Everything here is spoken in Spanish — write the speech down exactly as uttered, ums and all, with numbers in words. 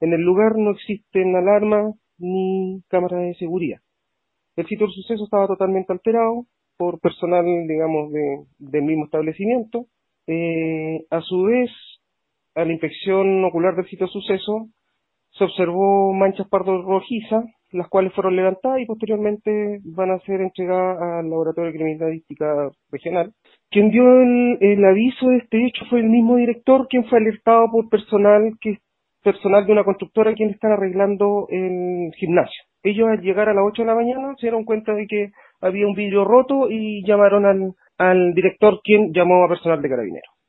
En el lugar no existen alarmas ni cámaras de seguridad. El sitio del suceso estaba totalmente alterado por personal, digamos, de, del mismo establecimiento. Eh, a su vez, a la inspección ocular del sitio del suceso, se observó manchas pardo rojizas, las cuales fueron levantadas y posteriormente van a ser entregadas al Laboratorio de Criminalística Regional. Quien dio el, el aviso de este hecho fue el mismo director, quien fue alertado por personal que personal de una constructora quien están arreglando el gimnasio. Ellos al llegar a las ocho de la mañana se dieron cuenta de que había un vidrio roto y llamaron al, al director, quien llamó a personal de Carabineros.